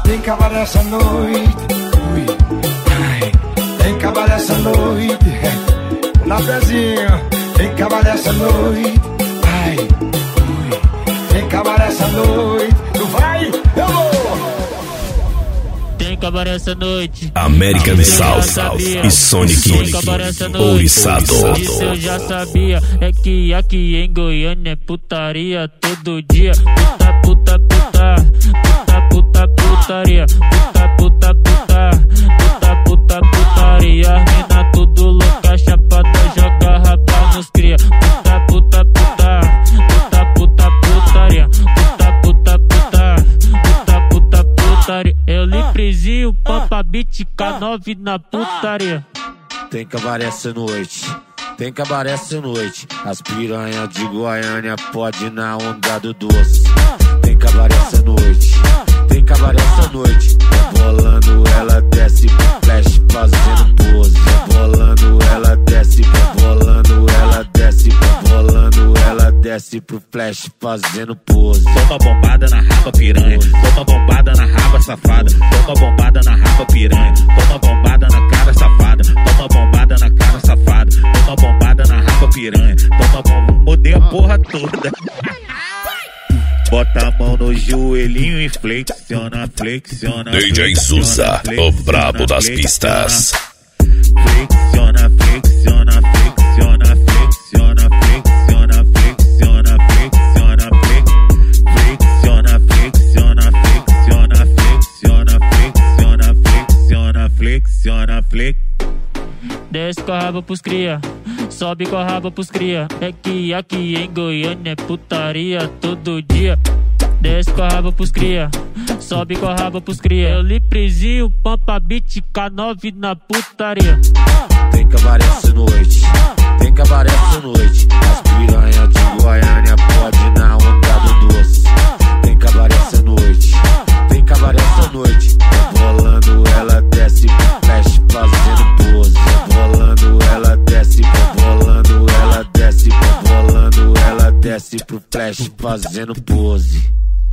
tem cabaré essa noite. Ui, ai, tem cabaré essa noite. Na pezinha, tem cabaré essa noite. Ai, ui, tem cabaré essa noite. Tu vai, eu vou. Tem cabaré essa noite. American Salsa e Sonic Ouriçado. Isso eu já sabia. É que aqui em Goiânia é putaria todo dia. Puta, puta, puta. Puta, puta, putaria. Puta, puta, puta. Puta, puta, putaria. Mina tudo louca, chapada, joga rapa nos cria. Puta, puta, puta. Puta, puta, putaria. Puta, puta, puta. Puta, puta, putaria. Eu livrezinho, pampa beat, K9 na putaria. Tem cabaré essa noite, tem cabaré essa noite. As piranha de Goiânia pode ir na onda do doce. Tem cabaré essa noite, tem cabaré essa noite. Rebolando ela desce pro flash fazendo pose. Rebolando ela desce, rebolando ela desce, rebolando ela desce pro flash fazendo pose. Toma bombada na raba piranha, toma bombada na raba safada. Toma bombada na raba piranha, toma bombada na cara safada. Toma bombada na cara safada, toma bombada na raba piranha. Toma bombada, mudei a porra toda. Bota a mão no joelhinho e flexiona, flexiona. DJ Zusa, o brabo das pistas. Flexiona, flexiona, flexiona, flexiona, flexiona, flexiona, flexiona, flexiona, flexiona, flexiona, flexiona, flexiona, flexiona, flexiona. Desce com a raba pros cria, sobe com a raba pros cria. É que aqui em Goiânia é putaria todo dia. Desce com a raba pros cria, sobe com a raba pros cria. Eu livrezinho, pampa beat, K9 na putaria. Tem cabaré essa noite, tem cabaré essa noite. As piranha de Goiânia pode ir na onda do doce. Tem cabaré essa noite, tem cabaré essa noite. Rebolando ela desce pro flash fazendo pose. Rebolando ela desce, rebolando ela desce, rebolando ela desce pro flash fazendo pose.